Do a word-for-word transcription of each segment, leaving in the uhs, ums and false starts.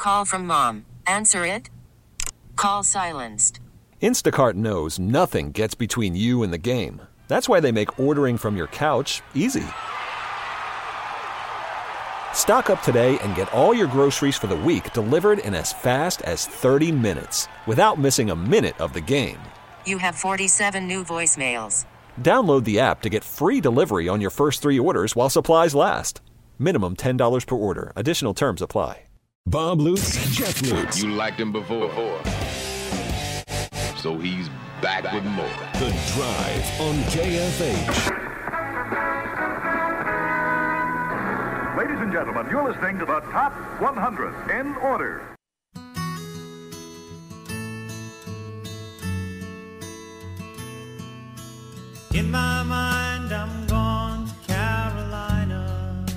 Call from mom. Answer it. Call silenced. Instacart knows nothing gets between you and the game. That's why they make ordering from your couch easy. Stock up today and get all your groceries for the week delivered in as fast as thirty minutes without missing a minute of the game. You have forty-seven new voicemails. Download the app to get free delivery on your first three orders while supplies last. Minimum ten dollars per order. Additional terms apply. Bob Lutz, Jeff Lutz. You liked him before. before. So he's back, back with more. The Drive on K F H. Ladies and gentlemen, you're listening to the Top one hundred in order. In my mind, I'm gone to Carolina.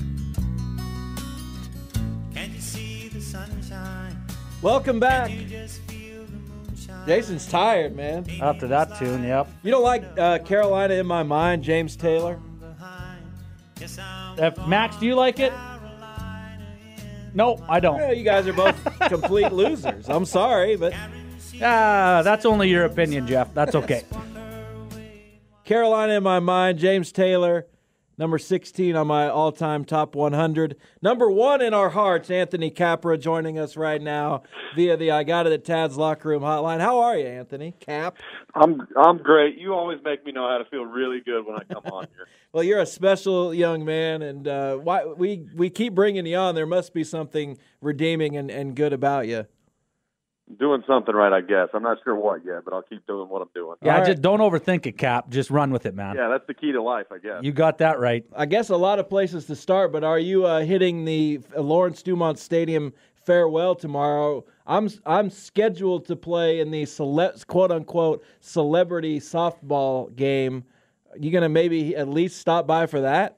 Can't you see the sunshine? Welcome back. Can you just feel the moonshine? Jason's tired, man. After that tune, yep. You don't like uh, Carolina in My Mind, James Taylor? Uh, Max, do you like it? No, I don't. Yeah, you guys are both complete losers. I'm sorry, but Ah, that's only your opinion, Jeff. That's okay. Carolina in My Mind, James Taylor, number sixteen on my all-time top one hundred. Number one in our hearts, Anthony Capra, joining us right now via the I Got It at Tad's Locker Room hotline. How are you, Anthony? Cap? I'm I'm great. You always make me know how to feel really good when I come on here. Well, you're a special young man, and uh, why we we keep bringing you on. There must be something redeeming and, and good about you. Doing something right, I guess. I'm not sure what yet, but I'll keep doing what I'm doing. Yeah, right. just don't overthink it, Cap. Just run with it, man. Yeah, that's the key to life, I guess. You got that right. I guess a lot of places to start, but are you uh, hitting the Lawrence Dumont Stadium farewell tomorrow? I'm I'm scheduled to play in the cele- quote unquote celebrity softball game. You gonna maybe at least stop by for that?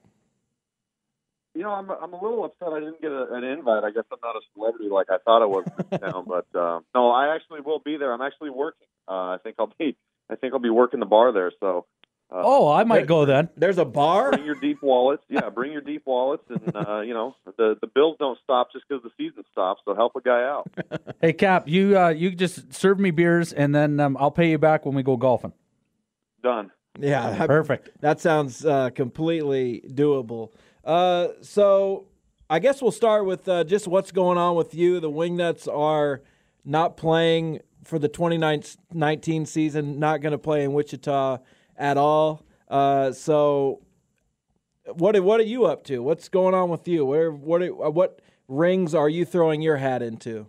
You know, I'm I'm a little upset I didn't get a, an invite. I guess I'm not a celebrity like I thought I was in town, but uh, no, I actually will be there. I'm actually working. Uh, I think I'll be I think I'll be working the bar there. So. Uh, Oh, I might go then. There's a bar? Bring your deep wallets. Yeah, bring your deep wallets, and uh, you know the the bills don't stop just because the season stops. So help a guy out. Hey, Cap, you uh, you just serve me beers, and then um, I'll pay you back when we go golfing. Done. Yeah, that- Perfect. That sounds uh, completely doable. Uh, so I guess we'll start with uh, just what's going on with you. The Wingnuts are not playing for the twenty nineteen season, not going to play in Wichita at all. Uh, so what are, what are you up to? What's going on with you? Where what are, what rings are you throwing your hat into?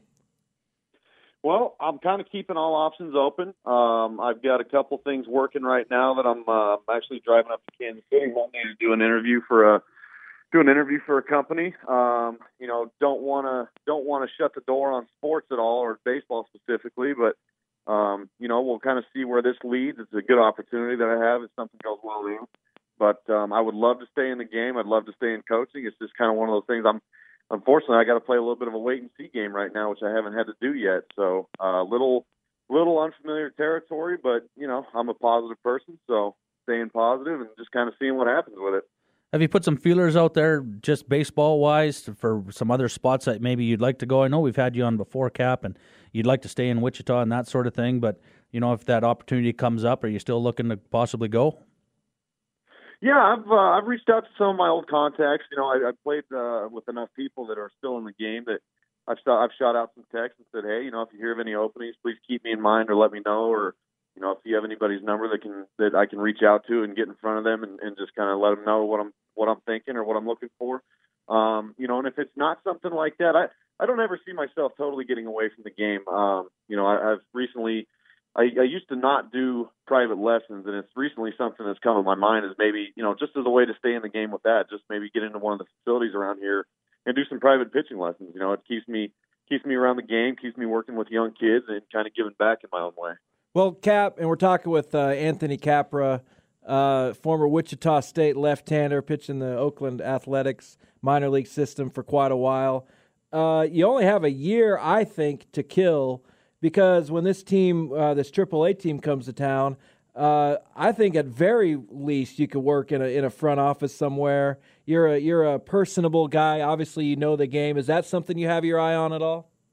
Well, I'm kind of keeping all options open. Um, I've got a couple things working right now that I'm uh, actually driving up to Kansas City Monday to do an interview for a do an interview for a company. Um, you know, don't want to don't want to shut the door on sports at all, or baseball specifically, but um, you know, we'll kind of see where this leads. It's a good opportunity that I have if something goes well there. But um, I would love to stay in the game. I'd love to stay in coaching. It's just kind of one of those things. I'm unfortunately I got to play a little bit of a wait and see game right now, which I haven't had to do yet. So a uh, little little unfamiliar territory, but you know, I'm a positive person, so staying positive and just kind of seeing what happens with it. Have you put some feelers out there, just baseball-wise, for some other spots that maybe you'd like to go? I know we've had you on before, Cap, and you'd like to stay in Wichita and that sort of thing, but, you know, if that opportunity comes up, are you still looking to possibly go? Yeah, I've uh, I've reached out to some of my old contacts. You know, I, I played uh, with enough people that are still in the game that I've, I've shot out some texts and said, hey, you know, if you hear of any openings, please keep me in mind or let me know, or you know, if you have anybody's number that can that I can reach out to and get in front of them and, and just kind of let them know what I'm what I'm thinking or what I'm looking for. Um, you know, and if it's not something like that, I, I don't ever see myself totally getting away from the game. Um, you know, I, I've recently I, I used to not do private lessons, and it's recently something that's come to my mind is maybe, you know, just as a way to stay in the game with that, just maybe get into one of the facilities around here and do some private pitching lessons. You know, it keeps me keeps me around the game, keeps me working with young kids and kind of giving back in my own way. Well, Cap, and we're talking with uh, Anthony Capra, uh, former Wichita State left-hander, pitched in the Oakland Athletics minor league system for quite a while. Uh, you only have a year, I think, to kill because when this team, uh, this triple A team comes to town, uh, I think at very least you could work in a in a front office somewhere. You're a you're a personable guy. Obviously, you know the game. Is that something you have your eye on at all?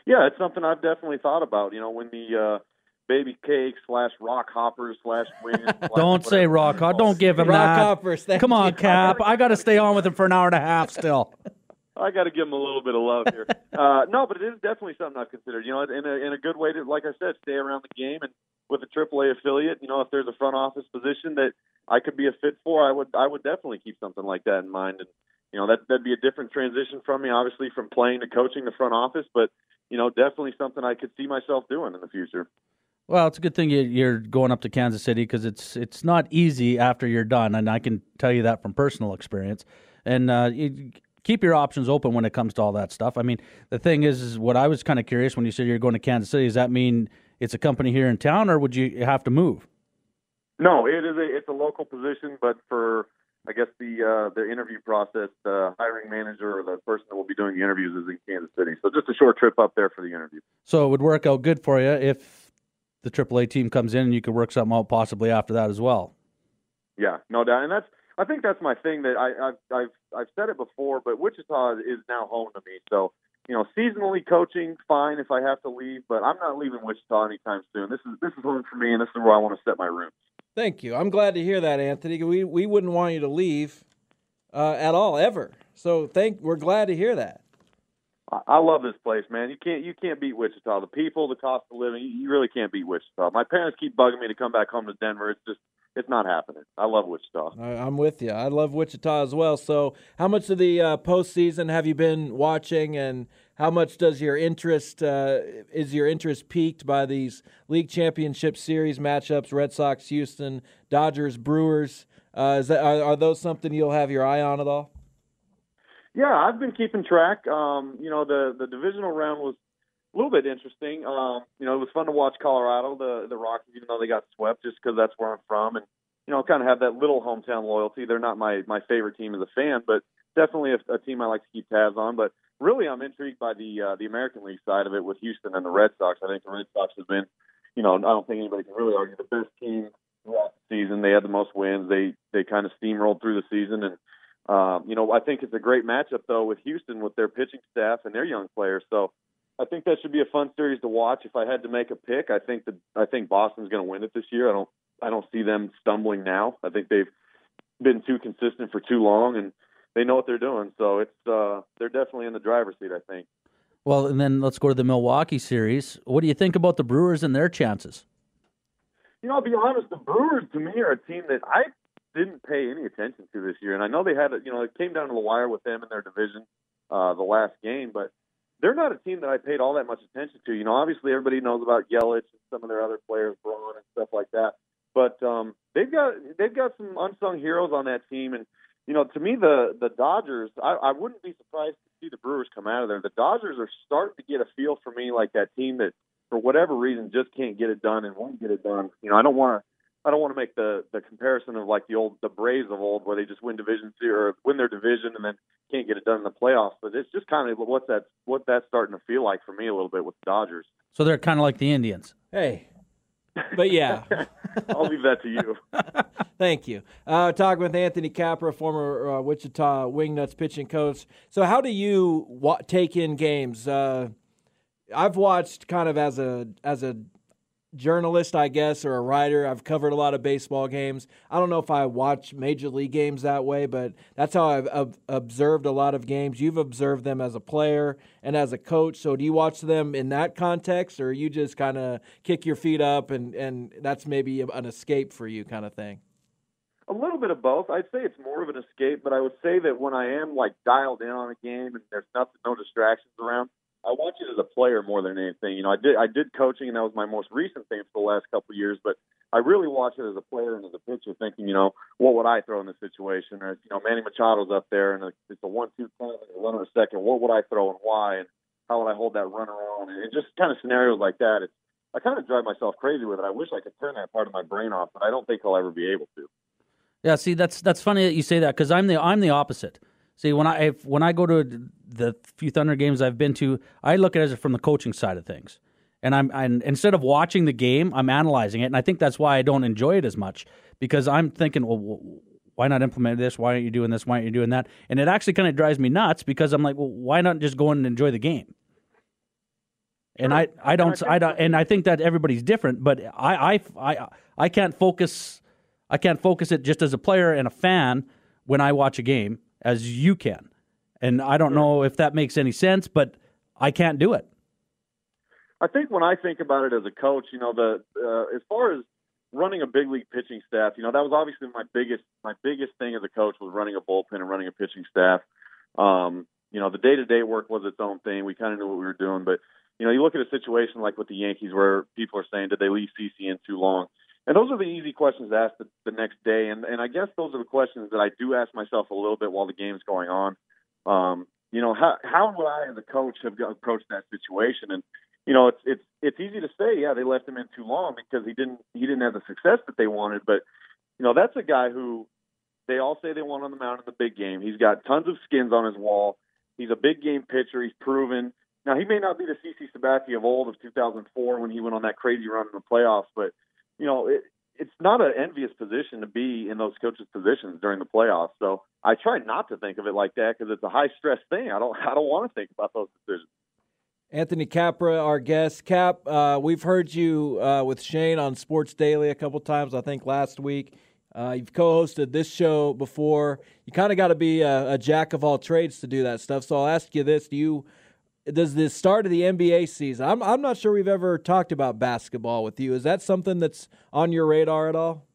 Yeah, it's something I've definitely thought about. You know, when the uh, baby cake slash rock hopper slash win. Don't say rock hopper. Don't give him rock that. hoppers. Come on, you. Cap. I got to stay on with him for an hour and a half still. I got to give him a little bit of love here. Uh, no, but it is definitely something I've considered. You know, in a, in a good way to, like I said, stay around the game, and with a triple A affiliate, you know, if there's a front office position that I could be a fit for, I would I would definitely keep something like that in mind. And you know, that that'd be a different transition from me, obviously, from playing to coaching the front office, but you know, definitely something I could see myself doing in the future. Well, it's a good thing you're going up to Kansas City because it's it's not easy after you're done, and I can tell you that from personal experience. And uh, you keep your options open when it comes to all that stuff. I mean, the thing is, is what I was kind of curious when you said you're going to Kansas City, does that mean it's a company here in town, or would you have to move? No, it is a, it's a local position, but for, I guess, the uh, the interview process, the hiring manager or the person that will be doing the interviews is in Kansas City. So just a short trip up there for the interview. So it would work out good for you if the triple A team comes in and you could work something out possibly after that as well. Yeah, no doubt. And that's, I think that's my thing that I, I've, I've, I've said it before, but Wichita is now home to me. So, you know, seasonally coaching, fine if I have to leave, but I'm not leaving Wichita anytime soon. This is, this is home for me, and this is where I want to set my roots. Thank you. I'm glad to hear that, Anthony. We we wouldn't want you to leave uh, at all, ever. So thank. We're glad to hear that. I, I love this place, man. You can't you can't beat Wichita. The people, the cost of living, you, you really can't beat Wichita. My parents keep bugging me to come back home to Denver. It's just it's not happening. I love Wichita. I, I'm with you. I love Wichita as well. So how much of the uh, postseason have you been watching, and how much does your interest uh, is your interest piqued by these league championship series matchups? Red Sox, Houston, Dodgers, Brewers. Uh, is that are, are those something you'll have your eye on at all? Yeah, I've been keeping track. Um, you know, the the divisional round was a little bit interesting. Um, you know, it was fun to watch Colorado, the the Rockies, even though they got swept, just because that's where I'm from, and you know, kind of have that little hometown loyalty. They're not my my favorite team as a fan, but definitely a, a team I like to keep tabs on. But really, I'm intrigued by the uh, the American League side of it with Houston and the Red Sox. I think the Red Sox have been, you know, I don't think anybody can really argue the best team throughout the season. They had the most wins. They they kind of steamrolled through the season, and um, you know, I think it's a great matchup though with Houston with their pitching staff and their young players. So I think that should be a fun series to watch. If I had to make a pick, I think that I think Boston's going to win it this year. I don't I don't see them stumbling now. I think they've been too consistent for too long, and they know what they're doing. So it's uh, they're definitely in the driver's seat, I think. Well, and then let's go to the Milwaukee series. What do you think about the Brewers and their chances? You know, I'll be honest, the Brewers to me are a team that I didn't pay any attention to this year. And I know they had, a, you know, it came down to the wire with them in their division uh, the last game, but they're not a team that I paid all that much attention to. You know, obviously everybody knows about Yelich and some of their other players, Braun and stuff like that. But um, they've got they've got some unsung heroes on that team. And, you know, to me, the, the Dodgers, I, I wouldn't be surprised to see the Brewers come out of there. The Dodgers are starting to get a feel for me like that team that, for whatever reason, just can't get it done and won't get it done. You know, I don't want to I don't want to make the, the comparison of like the old the Braves of old, where they just win division or win their division and then can't get it done in the playoffs. But it's just kind of what that what that's starting to feel like for me a little bit with the Dodgers. So they're kind of like the Indians. Hey, but yeah, I'll leave that to you. Thank you. Uh, talking with Anthony Capra, former uh, Wichita Wingnuts pitching coach. So how do you wa- take in games? Uh, I've watched kind of as a as a journalist, I guess, or a writer. I've covered a lot of baseball games. I don't know if I watch major league games that way, but that's how I've, I've observed a lot of games. You've observed them as a player and as a coach. So do you watch them in that context, or you just kind of kick your feet up and, and that's maybe an escape for you kind of thing? A little bit of both. I'd say it's more of an escape, but I would say that when I am like dialed in on a game and there's nothing, no distractions around, I watch it as a player more than anything. You know, I did I did coaching, and that was my most recent thing for the last couple of years. But I really watch it as a player and as a pitcher, thinking, you know, what would I throw in this situation? Or, you know, Manny Machado's up there, and it's a one-two count, and a runner a second. What would I throw and why? And how would I hold that runner on? And just kind of scenarios like that. It's, I kind of drive myself crazy with it. I wish I could turn that part of my brain off, but I don't think I'll ever be able to. Yeah, see, that's that's funny that you say that, because I'm the I'm the opposite. See, when I if, when I go to the few Thunder games I've been to, I look at it from the coaching side of things, and I'm and instead of watching the game, I'm analyzing it, and I think that's why I don't enjoy it as much, because I'm thinking, well, why not implement this? Why aren't you doing this? Why aren't you doing that? And it actually kind of drives me nuts, because I'm like, well, why not just go in and enjoy the game? And I, I don't, I don't, and I think that everybody's different. But I, I, I, I can't focus, I can't focus it just as a player and a fan when I watch a game as you can. And I don't know if that makes any sense, but I can't do it. I think when I think about it as a coach, you know, the uh, as far as running a big league pitching staff, you know, that was obviously my biggest my biggest thing as a coach was running a bullpen and running a pitching staff. Um, you know, the day to day work was its own thing. We kind of knew what we were doing, but you know, you look at a situation like with the Yankees where people are saying, did they leave C C in too long? And those are the easy questions to ask the, the next day. And, and I guess those are the questions that I do ask myself a little bit while the game's going on. Um, you know, how, how would I as a coach have approached that situation? And, you know, it's, it's, it's easy to say, yeah, they left him in too long because he didn't, he didn't have the success that they wanted. But, you know, that's a guy who they all say they want on the mound in the big game. He's got tons of skins on his wall. He's a big game pitcher. He's proven. Now, he may not be the C C Sabathia of old of two thousand four when he went on that crazy run in the playoffs, but, you know, it, it's not an envious position to be in those coaches' positions during the playoffs. So I try not to think of it like that because it's a high-stress thing. I don't I don't want to think about those decisions. Anthony Capra, our guest. Cap, uh, we've heard you uh, with Shane on Sports Daily a couple times, I think last week. Uh, you've co-hosted this show before. You kind of got to be a, a jack of all trades to do that stuff. So I'll ask you this. Do you Does the start of the N B A season, I'm I'm not sure we've ever talked about basketball with you. Is that something that's on your radar at all?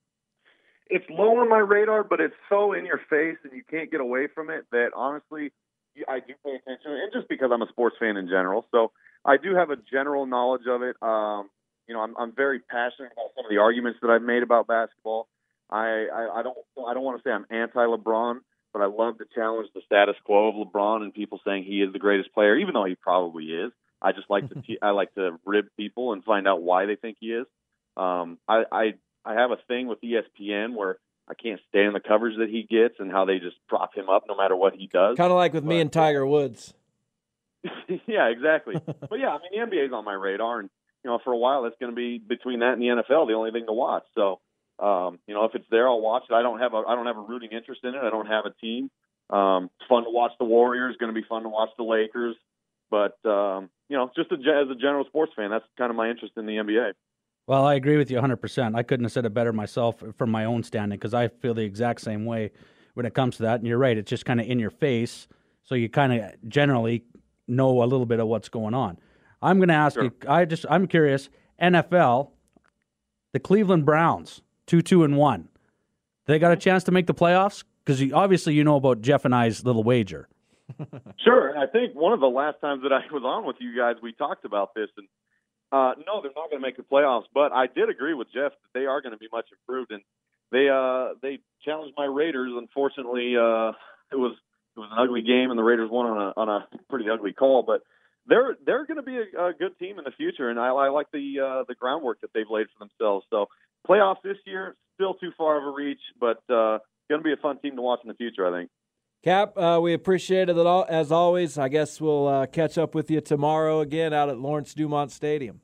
It's low on my radar, but it's so in your face and you can't get away from it that honestly, I do pay attention. And just because I'm a sports fan in general, so I do have a general knowledge of it. Um, you know, I'm I'm very passionate about some of the arguments that I've made about basketball. I I, I don't I don't want to say I'm anti-LeBron, but I love to challenge the status quo of LeBron and people saying he is the greatest player, even though he probably is. I just like to I like to rib people and find out why they think he is. Um, I, I I have a thing with E S P N where I can't stand the coverage that he gets and how they just prop him up no matter what he does. Kind of like with but, me and Tiger Woods. Yeah, exactly. But yeah, I mean the N B A is on my radar, and you know for a while it's going to be between that and the N F L the only thing to watch. So. Um, you know, if it's there, I'll watch it. I don't have a, I don't have a rooting interest in it. I don't have a team. Um, it's fun to watch the Warriors. Going to be fun to watch the Lakers. But um, you know, just a, as a general sports fan, that's kind of my interest in the N B A. Well, I agree with you one hundred percent. I couldn't have said it better myself from my own standing because I feel the exact same way when it comes to that. And you're right; it's just kind of in your face, so you kind of generally know a little bit of what's going on. I'm going to ask sure. you. I just, I'm curious. N F L, the Cleveland Browns. Two, two, and one. They got a chance to make the playoffs? Because obviously you know about Jeff and I's little wager. Sure. And I think one of the last times that I was on with you guys, we talked about this. And uh, no, they're not going to make the playoffs. But I did agree with Jeff that they are going to be much improved. And they uh, they challenged my Raiders. Unfortunately, uh, it was it was an ugly game, and the Raiders won on a on a pretty ugly call. But they're they're going to be a, a good team in the future, and I, I like the uh, the groundwork that they've laid for themselves. So. Playoffs this year, still too far of a reach, but uh, going to be a fun team to watch in the future, I think. Cap, uh, we appreciate it all, as always. I guess we'll uh, catch up with you tomorrow again out at Lawrence Dumont Stadium.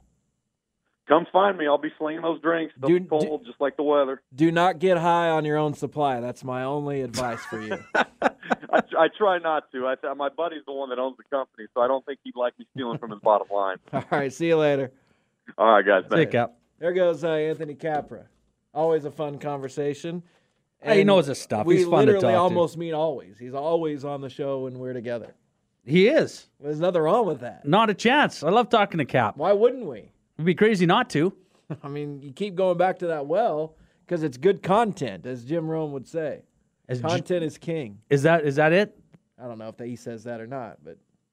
Come find me. I'll be slinging those drinks. They'll be cold, just like the weather. Do not get high on your own supply. That's my only advice for you. I, I try not to. I, my buddy's the one that owns the company, so I don't think he'd like me stealing from his bottom line. All right, see you later. All right, guys. See you, Cap. There goes uh, Anthony Capra. Always a fun conversation. And he knows his stuff. We He's fun to talk to. literally almost mean always. He's always on the show when we're together. He is. There's nothing wrong with that. Not a chance. I love talking to Cap. Why wouldn't we? It'd be crazy not to. I mean, you keep going back to that well because it's good content, as Jim Rome would say. As content G- is king. Is that is that it? I don't know if he says that or not, but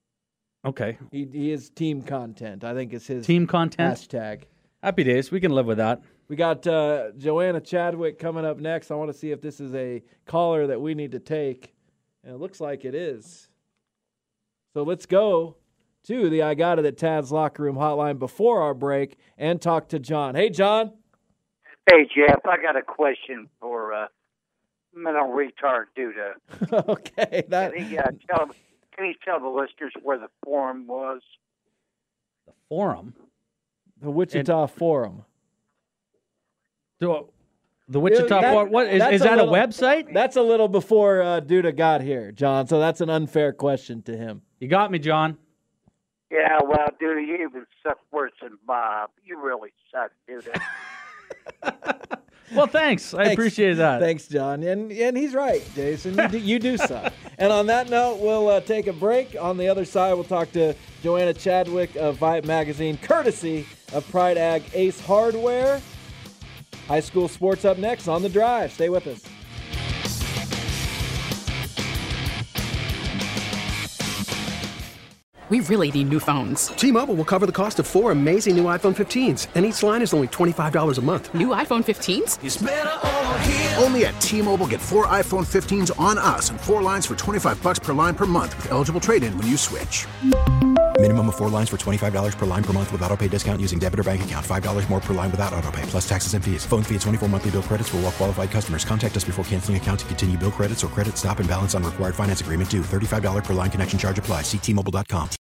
okay. He he is team content. I think it's his team content hashtag. Happy days. We can live with that. We got uh, Joanna Chadwick coming up next. I want to see if this is a caller that we need to take, and it looks like it is. So let's go to the I Got It at Tad's Locker Room hotline before our break and talk to John. Hey, John. Hey, Jeff. I got a question for uh, mental retard Duda. Okay. That... Can he, uh, tell, can he tell the listeners where the forum was? The forum? The Wichita and, Forum. Do, the Wichita that, Forum? What, is, is that a, little, a website? That's a little before uh, Duda got here, John, so that's an unfair question to him. You got me, John. Yeah, well, dude, you even suck worse than Bob. You really suck, dude. Well, thanks. I Thanks. appreciate that. Thanks, John. And and he's right, Jason. You do, you do suck. And on that note, we'll uh, take a break. On the other side, we'll talk to Joanna Chadwick of Vibe Magazine, courtesy of Pride Ag Ace Hardware. High school sports up next on The Drive. Stay with us. We really need new phones. T-Mobile will cover the cost of four amazing new iPhone fifteens, and each line is only twenty-five dollars a month. New iPhone fifteens? It's better over here. Only at T-Mobile, get four iPhone fifteens on us and four lines for twenty-five dollars per line per month with eligible trade-in when you switch. Minimum of four lines for twenty-five dollars per line per month with autopay discount using debit or bank account. five dollars more per line without autopay, plus taxes and fees. Phone fee at twenty-four monthly bill credits for well-qualified customers. Contact us before canceling account to continue bill credits or credit stop and balance on required finance agreement due. thirty-five dollars per line connection charge applies. See T Mobile dot com.